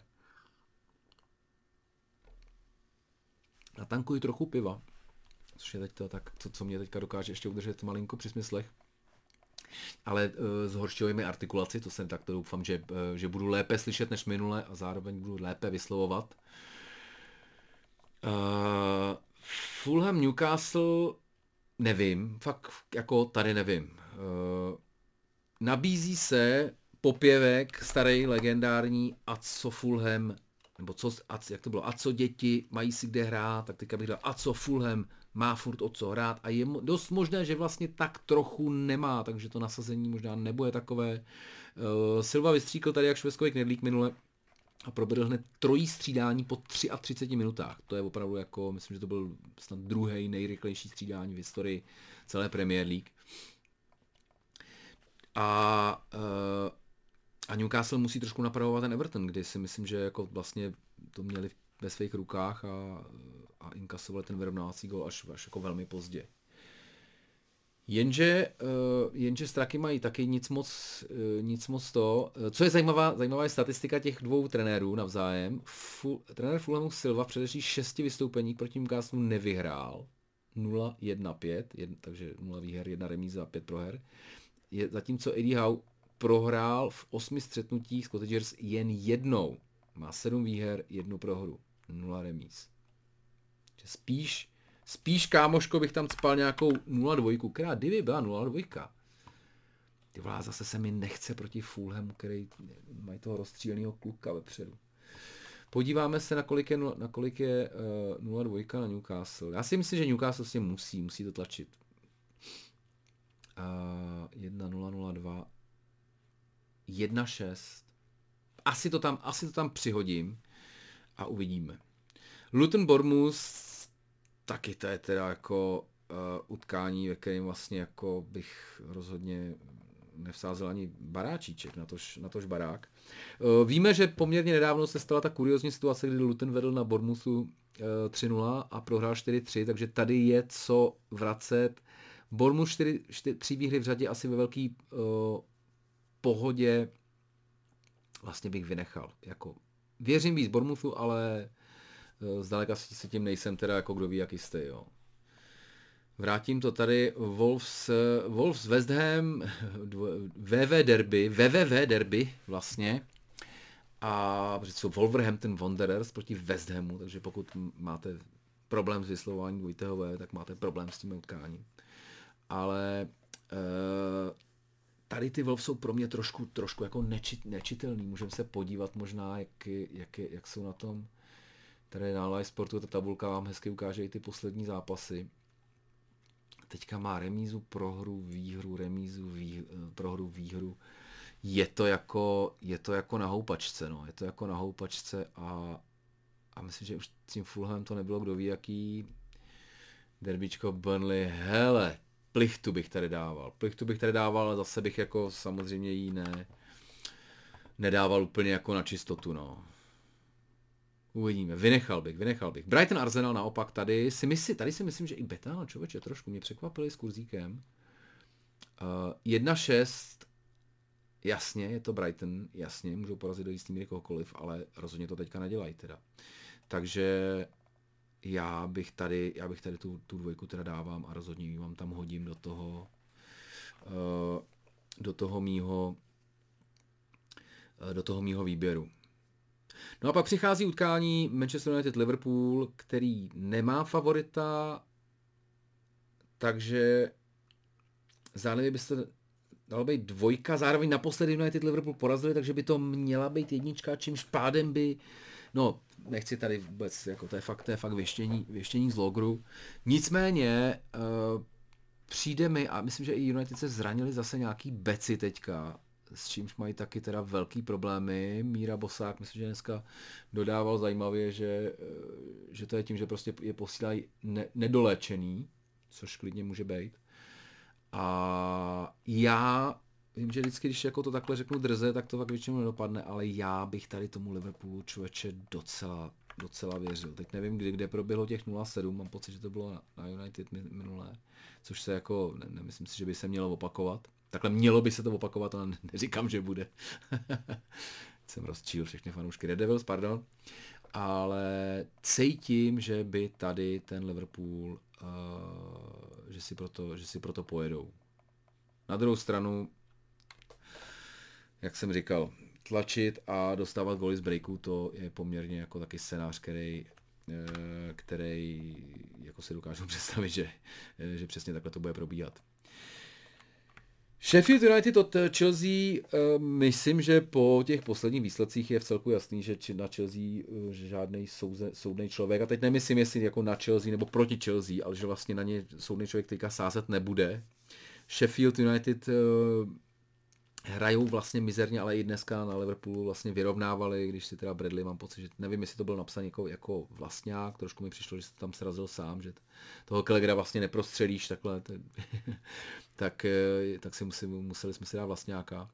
Natankuji trochu piva, což je teď to, tak, co, co mě teďka dokáže ještě udržet malinko při smyslech. Ale uh, zhoršilo mi artikulaci, to jsem tak to doufám, že, uh, že budu lépe slyšet než minule a zároveň budu lépe vyslovovat. Uh, Fulham Newcastle nevím, fakt jako tady nevím. Uh, nabízí se popěvek starý, legendární, a co Fulham, nebo co, a, jak to bylo, a co děti mají si kde hrát, tak teďka bych dal, a co Fulham má furt o co hrát a je dost možné, že vlastně tak trochu nemá, takže to nasazení možná nebude takové. Uh, Silva vystříkl tady jak švédský knedlík minule a proběhl hned trojí střídání po třiátřiceti minutách. To je opravdu jako, myslím, že to byl snad druhý nejrychlejší střídání v historii celé Premier League. A, uh, a Newcastle musí trošku napravovat ten Everton, kdy si myslím, že jako vlastně to měli ve svých rukách a, a inkasovali ten vyrovnávací gól až, až jako velmi pozdě. Jenže, uh, jenže Straky mají taky nic moc, uh, nic moc to. Uh, co je zajímavá, zajímavá je statistika těch dvou trenérů navzájem. Fu, trenér Fulhamu Silva v předešlých šesti vystoupení proti Newcastle nevyhrál. nula jedna pět, takže nula výher, jedna remíza a pět proher. Je, zatímco Eddie Howe prohrál v osmi střetnutích s Cottagers jen jednou. Má sedm výher, jednu prohru, nula remíz. Spíš, spíš kámoško bych tam cpal nějakou nula dva, která kdyby byla nula dva. Ty volá, zase se mi nechce proti Fulhamu, který mají toho rozstříleného kluka vepředu. Podíváme se, na kolik je, na kolik je uh, nula dva na Newcastle. Já si myslím, že Newcastle si musí, musí to tlačit. Uh, jedna nula nula dva jedna šest. Asi to tam, asi to tam přihodím a uvidíme. Luton Bournemouth, taky to je teda jako uh, utkání, ve kterém vlastně jako bych rozhodně nevsázel ani baráčíček, natož, natož barák. Uh, víme, že poměrně nedávno se stala ta kuriózní situace, kdy Luton vedl na Bournemouthu uh, tři nula a prohrál čtyři tři, takže tady je co vracet. Bournemouth čtyři, čtyři, tři výhry v řadě asi ve velký uh, pohodě vlastně bych vynechal. Jako, věřím víc Bournemouthu, ale uh, zdaleka si tím nejsem teda jako kdo ví jak jistý. Jo. Vrátím to tady. Wolves, Wolves West Ham, V V derby, V V V derby vlastně. A jsou Wolverhampton Wanderers proti West Hamu, takže pokud máte problém s vyslovováním dvojitého V, tak máte problém s tím utkáním. Ale uh, tady ty Wolves jsou pro mě trošku, trošku jako nečit, nečitelný. Můžeme se podívat možná, jak, jak, jak jsou na tom. Tady na Live Sportu ta tabulka vám hezky ukáže i ty poslední zápasy. Teďka má remízu, prohru, výhru, remízu, výhru, prohru, výhru. Je to jako, je to jako na houpačce, no. Je to jako na houpačce a, a myslím, že už tím Fulham to nebylo kdo ví jaký. Derbičko Burnley, hele, plichtu bych tady dával. Plichtu bych tady dával, ale zase bych jako samozřejmě jí ne, nedával úplně jako na čistotu, no. Uvidíme, vynechal bych, vynechal bych. Brighton Arsenal naopak tady si myslí, tady si myslím, že i beta, no člověče, trošku mě překvapili s kurzíkem. Uh, jedna šest, jasně, je to Brighton, jasně, můžou porazit do jistý míry kohokoliv, ale rozhodně to teďka nedělají teda. Takže já bych tady, já bych tady tu, tu dvojku teda dávám a rozhodně ji vám tam hodím do toho, uh, do toho mýho, uh, do toho mýho výběru. No a pak přichází utkání Manchester United Liverpool, který nemá favorita, takže zdánlivě by se dalo být dvojka, zároveň naposledy United Liverpool porazili, takže by to měla být jednička, čímž pádem by, no nechci tady vůbec, jako to je fakt, to je fakt věštění, věštění z logru. Nicméně uh, přijde mi, a myslím, že i United se zranili zase nějaký beci teďka, s čímž mají taky teda velký problémy. Míra Bosák, myslím, že dneska dodával zajímavě, že, že to je tím, že prostě je posílají ne, nedoléčený, což klidně může být. A já vím, že vždycky, když jako to takhle řeknu drze, tak to tak většinou nedopadne, ale já bych tady tomu Liverpoolu člověče docela, docela věřil. Teď nevím, kdy, kde proběhlo těch nula sedm, mám pocit, že to bylo na, na United minulé, což se jako, ne, nemyslím si, že by se mělo opakovat. Takhle mělo by se to opakovat, ale neříkám, že bude. Jsem rozčíl všechny fanoušky Red Devils, pardon. Ale cítím, že by tady ten Liverpool, uh, že, si proto, že si proto pojedou. Na druhou stranu, jak jsem říkal, tlačit a dostávat góly z breaku, to je poměrně jako taky scénář, který, který jako si dokážu představit, že, že přesně takhle to bude probíhat. Sheffield United od Chelsea, myslím, že po těch posledních výsledcích je v celku jasný, že na Chelsea žádný soudný člověk, a teď nemyslím, jestli jako na Chelsea nebo proti Chelsea, ale že vlastně na ně soudný člověk teďka sázet nebude. Sheffield United hrajou vlastně mizerně, ale i dneska na Liverpoolu vlastně vyrovnávali, když si teda Bradley, mám pocit, že nevím, jestli to byl napsaný jako, jako vlastňák, trošku mi přišlo, že se tam srazil sám, že toho Kellegera vlastně neprostřelíš takhle, to, tak, tak si museli, museli jsme si dát vlastňáka.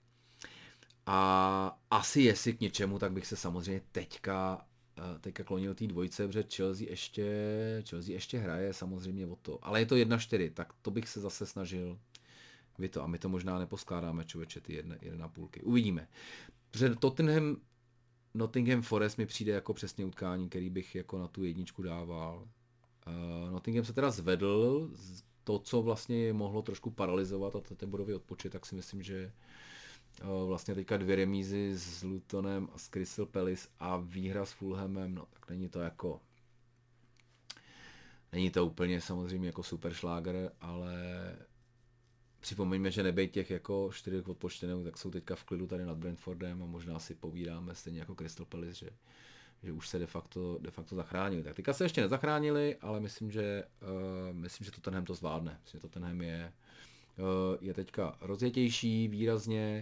A asi jestli k něčemu, tak bych se samozřejmě teďka, teďka klonil té dvojce, protože Chelsea ještě, Chelsea ještě hraje samozřejmě o to, ale je to jedna čtyři, tak to bych se zase snažil vy to, a my to možná neposkládáme, člověče, ty jedna, jedna půlky. Uvidíme. Protože Tottenham, Nottingham Forest mi přijde jako přesně utkání, který bych jako na tu jedničku dával. Uh, Nottingham se teda zvedl, to, co vlastně je mohlo trošku paralizovat a ten bodový odpočet, tak si myslím, že uh, vlastně teďka dvě remízy s Lutonem a s Crystal Palace a výhra s Fulhamem, no tak není to jako není to úplně samozřejmě jako super šláger, ale připomeňme, že nebej těch jako čtyři odpočtenou, tak jsou teďka v klidu tady nad Brentfordem a možná si povídáme stejně jako Crystal Palace, že, že už se de facto, de facto zachránili. Tak teďka se ještě nezachránili, ale myslím, že uh, myslím, že Tottenham to zvládne. Myslím, že Tottenham je, uh, je teďka rozjetější výrazně.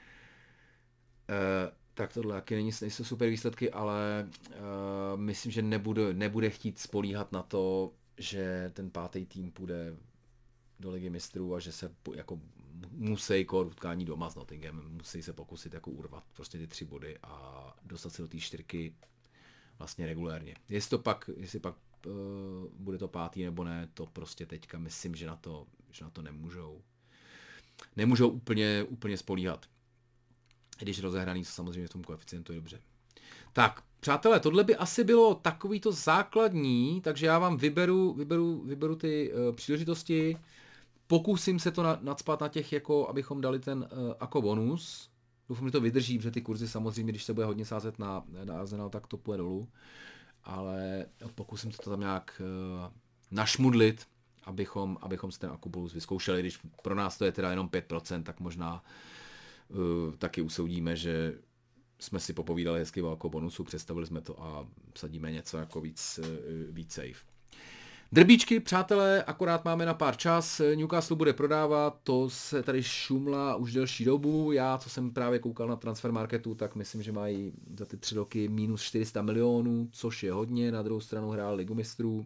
Uh, tak tohle taky není, nejsou super výsledky, ale uh, myslím, že nebude, nebude chtít spolíhat na to, že ten pátý tým půjde do Ligy mistrů a že se jako musí kor utkání doma s Nottinghamem, musí se pokusit jako urvat prostě ty tři body a dostat se do té čtyřky vlastně regulérně. Jestli to pak, jestli pak uh, bude to pátý nebo ne, to prostě teďka myslím, že na to, že na to nemůžou. Nemůžou úplně, úplně spolíhat. Když rozehraný samozřejmě v tom koeficientu je dobře. Tak, přátelé, tohle by asi bylo takový to základní, takže já vám vyberu, vyberu, vyberu ty uh, příležitosti. Pokusím se to nacpat na těch, jako abychom dali ten uh, jako bonus. Doufám, že to vydrží, protože ty kurzy samozřejmě, když se bude hodně sázet na, na Arsenal, tak to půjde dolů. Ale pokusím se to tam nějak uh, našmudlit, abychom, abychom si ten akubonus vyzkoušeli. Když pro nás to je teda jenom pět procent, tak možná uh, taky usoudíme, že jsme si popovídali hezky o bonusu, představili jsme to a sadíme něco jako víc, uh, víc safe. Drbíčky, přátelé, akorát máme na pár čas, Newcastle bude prodávat, to se tady šumla už delší dobu, já, co jsem právě koukal na Transfermarketu, tak myslím, že mají za ty tři roky minus čtyři sta milionů, což je hodně, na druhou stranu hrál Ligu mistrů,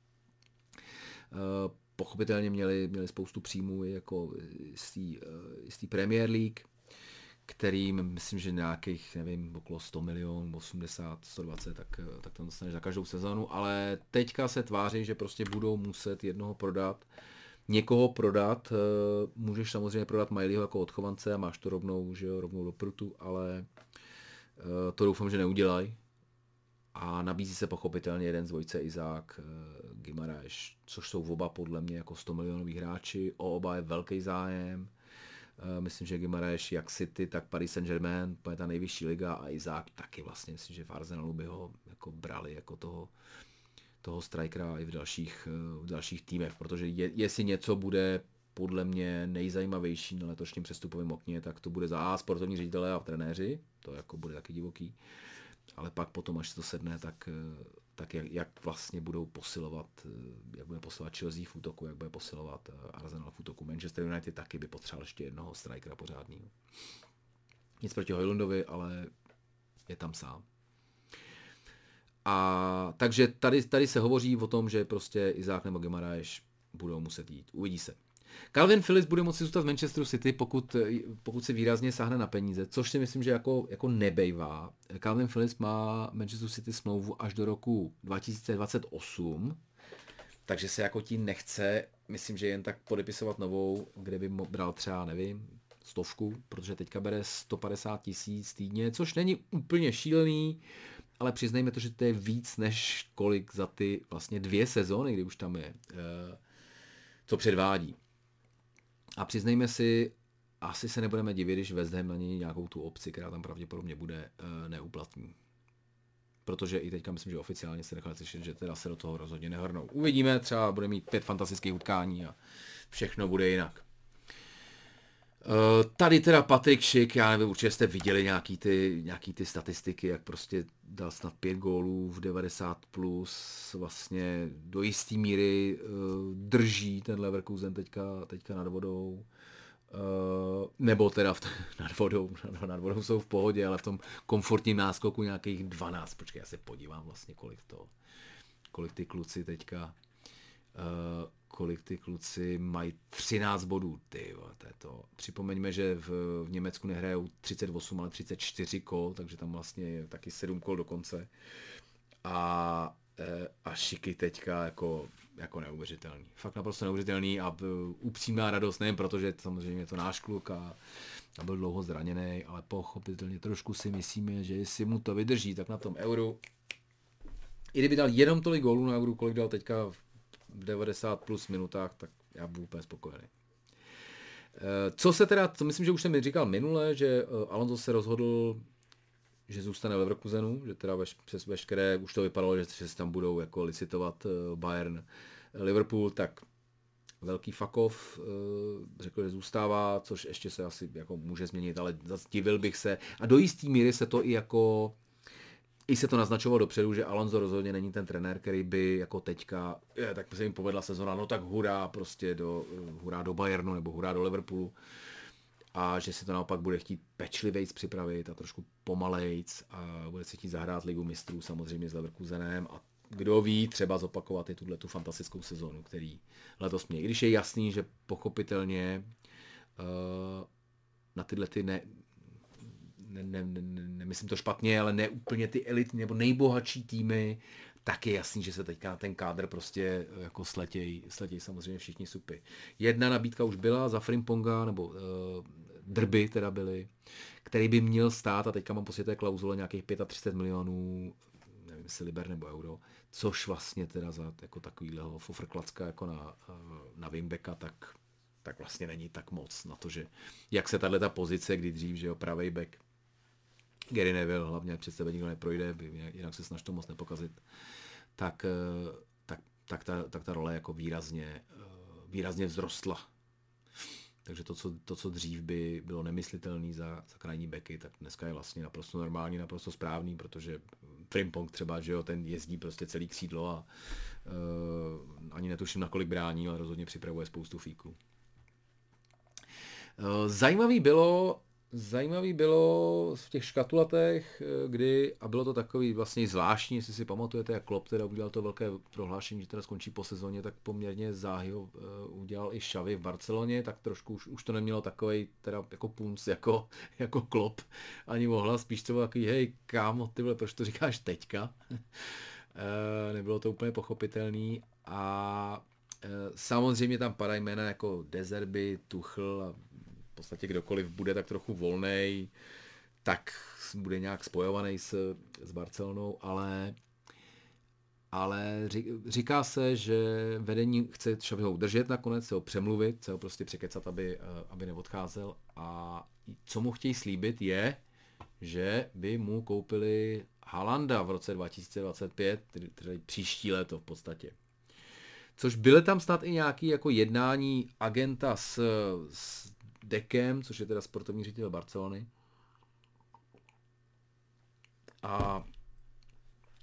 pochopitelně měli, měli spoustu příjmů jako z té Premier League, kterým myslím, že nějakých, nevím, okolo sto milionů, osmdesát, sto dvacet, tak, tak tam dostaneš za každou sezonu, ale teďka se tváří, že prostě budou muset jednoho prodat, někoho prodat, můžeš samozřejmě prodat Mileyho jako odchovance a máš to rovnou, že jo, rovnou do prutu, ale to doufám, že neudělají. A nabízí se pochopitelně jeden z dvojce Izák, Guimaraes, což jsou oba podle mě jako sto milionoví hráči, o oba je velký zájem. Myslím, že Guimaraes jak City, tak Paris Saint-Germain, to je ta nejvyšší liga, a Izák taky vlastně, myslím, že v Arsenalu by ho jako brali jako toho, toho strikera i v dalších, v dalších týmech, protože je, jestli něco bude podle mě nejzajímavější na letošním přestupovém okně, tak to bude za A sportovní ředitelé a trenéři, to jako bude taky divoký, ale pak potom, až to sedne, tak, tak jak, jak vlastně budou posilovat, jak bude posilovat Chelsea v útoku, jak bude posilovat Arsenal v útoku. Manchester United taky by potřeboval ještě jednoho strikera pořádného. Nic proti Højlundovi, ale je tam sám. A takže tady, tady se hovoří o tom, že prostě Izák nebo Guimaraes budou muset jít. Uvidí se. Calvin Phillips bude moci zůstat v Manchesteru City, pokud, pokud se výrazně sáhne na peníze, což si myslím, že jako, jako nebejvá. Calvin Phillips má Manchester City smlouvu až do roku dva tisíce dvacet osm, takže se jako tím nechce, myslím, že jen tak podepisovat novou, kde by bral třeba, nevím, stovku, protože teďka bere sto padesát tisíc týdně, což není úplně šílený, ale přiznejme to, že to je víc než kolik za ty vlastně dvě sezóny, kdy už tam je, co předvádí. A přiznejme si, asi se nebudeme divit, když West Ham na něj nějakou tu opci, která tam pravděpodobně bude, neuplatní. Protože i teďka myslím, že oficiálně se nechali slyšet, že teda se do toho rozhodně nehrnou. Uvidíme, třeba bude mít pět fantastických utkání a všechno bude jinak. Tady teda Patrik Schick, já nevím, určitě jste viděli nějaký ty, nějaký ty statistiky, jak prostě dal snad pět gólů v devadesát plus, vlastně do jistý míry drží ten Leverkusen teďka, teďka nad vodou, nebo teda v t- nad vodou, nad vodou jsou v pohodě, ale v tom komfortním náskoku nějakých dvanáct, počkej, já se podívám vlastně, kolik to, kolik ty kluci teďka, Uh, kolik ty kluci mají třináct bodů, ty vole, to je to. Připomeňme, že v, v Německu nehrajou třicet osm, ale třicet čtyři kol, takže tam vlastně je taky sedm kol do konce. A, a Šiky teďka jako, jako neuvěřitelný. Fakt naprosto neuvěřitelný a upřímná radost, nejen proto, že samozřejmě je to náš kluk a, a byl dlouho zraněný, ale pochopitelně trošku si myslíme, že jestli mu to vydrží, tak na tom Euru, i kdyby dal jenom tolik gólů na Euru, kolik dal teďka v devadesát plus minutách, tak já budu úplně spokojený. Co se teda, co myslím, že už jsem mi říkal minule, že Alonso se rozhodl, že zůstane v Leverkusenu, že teda veš, přes veškeré, už to vypadalo, že, že se tam budou jako licitovat Bayern, Liverpool, tak velký fuck off, řekl, že zůstává, což ještě se asi jako může změnit, ale divil bych se. A do jistý míry se to i jako I se to naznačovalo dopředu, že Alonso rozhodně není ten trenér, který by jako teďka, je, tak se jim povedla sezona, no tak hurá prostě do, hurá do Bayernu nebo hurá do Liverpoolu. A že si to naopak bude chtít pečlivejc připravit a trošku pomalejc a bude si chtít zahrát Ligu mistrů samozřejmě s Leverkusenem a kdo ví, třeba zopakovat i tuhle tu fantastickou sezonu, který letos měl. I když je jasný, že pochopitelně uh, na tyhle ty ne, Ne, ne, ne, nemyslím to špatně, ale ne úplně ty elitní nebo nejbohatší týmy, tak je jasný, že se teďka na ten kádr prostě jako sletěj, sletěj samozřejmě všichni supy. Jedna nabídka už byla za Frimponga, nebo uh, Drby teda byly, který by měl stát a teďka mám pocit té klauzule nějakých třicet pět milionů, nevím, jestli liber nebo euro, což vlastně teda za jako takovýhleho fofrklacka jako na, na wingbacka, tak, tak vlastně není tak moc na to, že jak se tato pozice, kdy dřív, že jo, pravej back, Gary Neville, hlavně před sebe nikdo neprojde, jinak se snaž to moc nepokazit, tak, tak, tak, ta, tak ta role jako výrazně, výrazně vzrostla. Takže to co, to, co dřív by bylo nemyslitelné za, za krajní beky, tak dneska je vlastně naprosto normální, naprosto správný, protože Frimpong třeba, že jo, ten jezdí prostě celý křídlo a uh, ani netuším, na kolik brání, ale rozhodně připravuje spoustu fíků. Uh, zajímavý bylo, Zajímavý bylo v těch škatulatech, kdy, a bylo to takový vlastně zvláštní, jestli si pamatujete, jak Klopp teda udělal to velké prohlášení, že teda skončí po sezóně, tak poměrně záhy ho udělal i Xavi v Barceloně, tak trošku už, už to nemělo takovej teda jako punc, jako, jako Klopp, ani mohla, spíš to bylo takový, hej kámo, ty vole, proč to říkáš teďka? Nebylo to úplně pochopitelný a samozřejmě tam padají jména jako De Zerbi, Tuchel a v podstatě kdokoliv bude tak trochu volnej, tak bude nějak spojovaný s, s Barcelonou, ale, ale říká se, že vedení chce Xaviho udržet nakonec, chce ho přemluvit, chce ho prostě překecat, aby, aby neodcházel a co mu chtějí slíbit je, že by mu koupili Haalanda v roce dva tisíce dvacet pět, tedy, tedy příští léto v podstatě. Což byly tam snad i nějaké jako jednání agenta s, s Dekem, což je teda sportovní ředitel Barcelony. A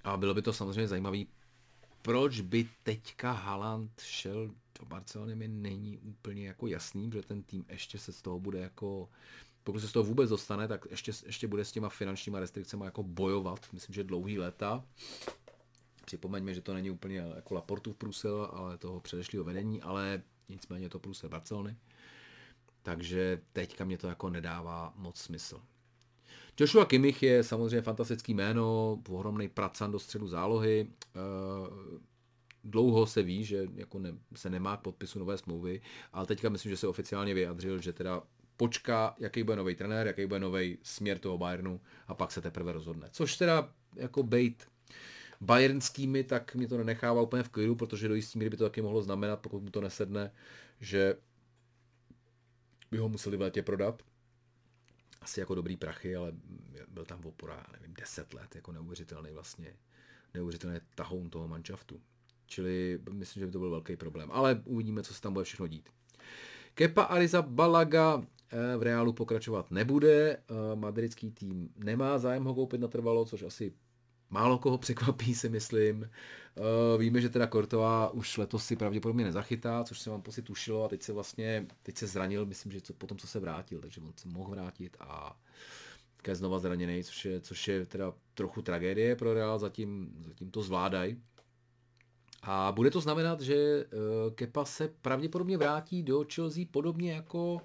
A bylo by to samozřejmě zajímavý, proč by teďka Haaland šel do Barcelony, mi není úplně jako jasný, protože ten tým ještě se z toho bude jako, pokud se z toho vůbec dostane, tak ještě, ještě bude s těma finančníma restrikcemi jako bojovat, myslím, že dlouhý léta. Připomeňme, že to není úplně jako Laportův průsil, ale toho předešlého vedení, ale nicméně to průsil Barcelony. Takže teďka mě to jako nedává moc smysl. Joshua Kimmich je samozřejmě fantastický jméno, ohromný pracant do středu zálohy. Dlouho se ví, že jako ne, se nemá k podpisu nové smlouvy, ale teďka myslím, že se oficiálně vyjadřil, že teda počká, jaký bude nový trenér, jaký bude nový směr toho Bayernu a pak se teprve rozhodne. Což teda jako bejt bayernskými, tak mi to nenechává úplně v klidu, protože do jistý míry by to taky mohlo znamenat, pokud mu to nesedne, že by ho museli v létě prodat. Asi jako dobrý prachy, ale byl tam v opora, nevím, deset let, jako neuvěřitelný vlastně, neuvěřitelný tahoun toho manšaftu. Čili myslím, že by to byl velký problém. Ale uvidíme, co se tam bude všechno dít. Kepa Arrizabalaga v Reálu pokračovat nebude. Madridský tým nemá zájem ho koupit natrvalo, což asi málo koho překvapí, si myslím. Víme, že teda Courtois už letos si pravděpodobně nezachytá, což se vám pocit tušilo a teď se vlastně, teď se zranil, myslím, že co, potom, co se vrátil, takže on se mohl vrátit a je znova zraněný, což je, což je teda trochu tragédie pro Real, zatím, zatím to zvládají. A bude to znamenat, že Kepa se pravděpodobně vrátí do Chelsea podobně jako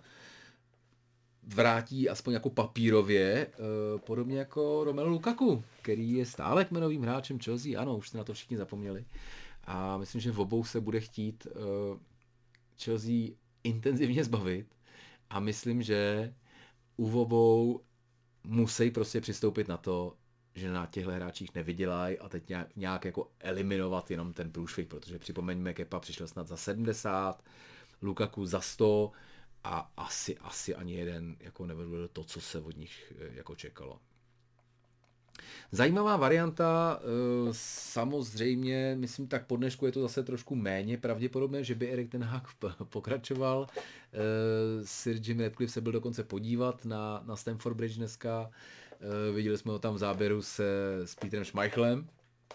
vrátí aspoň jako papírově, podobně jako Romelu Lukaku, který je stále kmenovým hráčem Chelsea. Ano, už jste na to všichni zapomněli. A myslím, že v obou se bude chtít Chelsea intenzivně zbavit. A myslím, že u obou musí prostě přistoupit na to, že na těchto hráčích nevydělají a teď nějak, nějak jako eliminovat jenom ten průšvih, protože připomeňme, Kepa přišel snad za sedmdesát, Lukaku za sto a asi, asi ani jeden jako nevedl to, co se od nich jako čekalo. Zajímavá varianta, samozřejmě, myslím, tak po dnešku je to zase trošku méně pravděpodobné, že by Erik ten Hag pokračoval. Sir Jim Ratcliffe se byl dokonce podívat na, na Stamford Bridge dneska. Viděli jsme ho tam v záběru se, s Petrem Schmeichelem,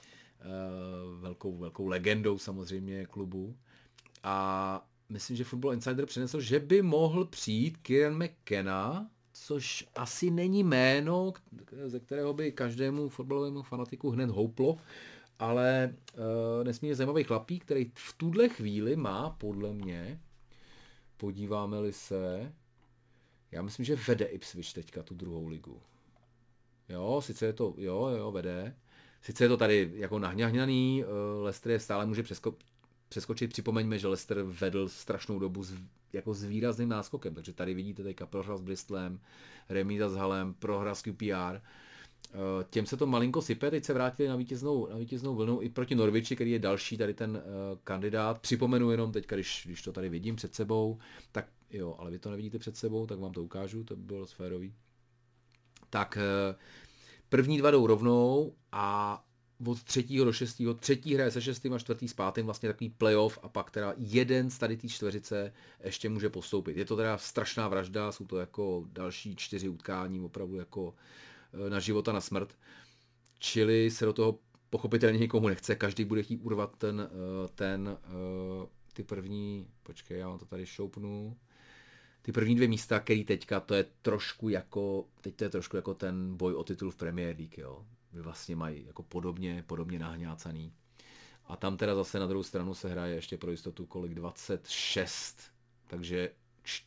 velkou, velkou legendou samozřejmě klubu. A myslím, že Football Insider přinesl, že by mohl přijít Kieran McKenna, což asi není jméno, ze kterého by každému fotbalovému fanatiku hned houplo, ale uh, nesmírně zajímavý chlapík, který v tuhle chvíli má, podle mě, podíváme-li se, já myslím, že vede Ipswich teďka tu druhou ligu. Jo, sice je to, jo, jo, vede. Sice je to tady jako nahňahňaný, uh, Leicester je stále může přesko- přeskočit. Připomeňme, že Leicester vedl strašnou dobu s, jako s výrazným náskokem, takže tady vidíte teďka prohra s Bristolem, remíza s Hullem, prohra s Q P R. Těm se to malinko sype, teď se vrátili na vítěznou, na vítěznou vlnu i proti Norwichi, který je další tady ten uh, kandidát. Připomenu jenom teďka, když, když to tady vidím před sebou, tak jo, ale vy to nevidíte před sebou, tak vám to ukážu, to by bylo sférový. Tak uh, první dva jdou rovnou a od třetího do šestého, třetí hraje se šestým a čtvrtý s pátým, vlastně takový playoff a pak teda jeden z tady té čtveřice ještě může postoupit. Je to teda strašná vražda, jsou to jako další čtyři utkání, opravdu jako na život a na smrt. Čili se do toho pochopitelně nikomu nechce, každý bude chtít urvat ten, ten ty první, počkej, já vám to tady šoupnu, ty první dvě místa, který teďka, to je trošku jako, teď to je trošku jako ten boj o titul v Premier League, jo. Vlastně mají jako podobně, podobně nahňácaný. A tam teda zase na druhou stranu se hraje ještě pro jistotu kolik dvacet šest, takže čt,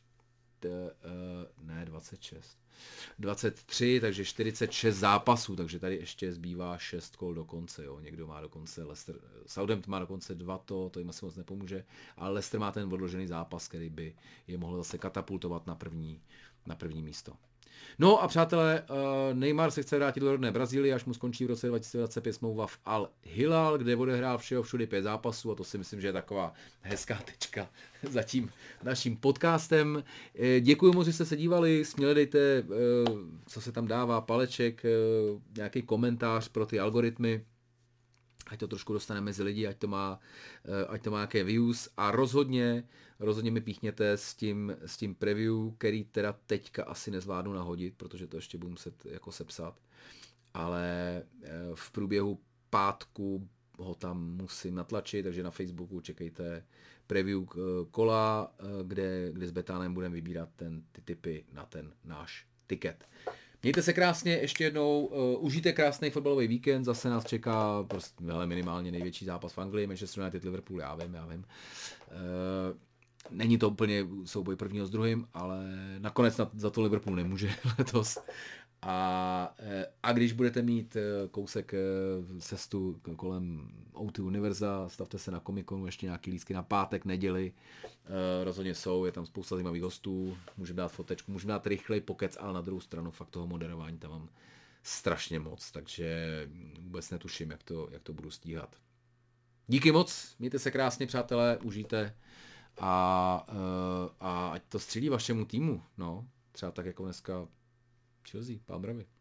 uh, ne dvacet šest, dvacet tři, takže čtyřicet šest zápasů, takže tady ještě zbývá šest kol do konce, jo. Někdo má dokonce Leicester, Southampton má dokonce dva to, to jim asi moc nepomůže, ale Leicester má ten odložený zápas, který by je mohl zase katapultovat na první, na první místo. No a přátelé, Neymar se chce vrátit do rodné Brazílie, až mu skončí v roce dva tisíce dvacet pět smlouva v Al Hilal, kde odehrál všeho všudy pět zápasů a to si myslím, že je taková hezká tečka za tím naším podcastem. Děkuji moc, že jste se dívali, směle dejte, co se tam dává, paleček, nějaký komentář pro ty algoritmy, ať to trošku dostane mezi lidi, ať to má, ať to má nějaké views a rozhodně, rozhodně mi píchněte s tím, s tím preview, který teda teďka asi nezvládnu nahodit, protože to ještě budu muset jako sepsat, ale v průběhu pátku ho tam musím natlačit, takže na Facebooku čekejte preview kola, kde, kde s Betánem budeme vybírat ten, ty tipy na ten náš tiket. Mějte se krásně, ještě jednou, uh, užijte krásný fotbalový víkend, zase nás čeká prostě hele, minimálně největší zápas v Anglii, Manchester United, Liverpool, já vím, já vím. Uh, není to úplně souboj prvního s druhým, ale nakonec na, za to Liverpool nemůže letos. A, a když budete mít kousek cestu kolem O dva Univerza, stavte se na Comic-Conu, ještě nějaký lístky na pátek, neděli, rozhodně jsou, je tam spousta zajímavých hostů, můžeme dát fotečku, můžeme dát rychlej pokec, ale na druhou stranu fakt toho moderování tam mám strašně moc, takže vůbec netuším, jak to, jak to budu stíhat. Díky moc, mějte se krásně, přátelé, užijte a, a ať to střílí vašemu týmu, no, třeba tak jako dneska Chelsea, pán Bravi.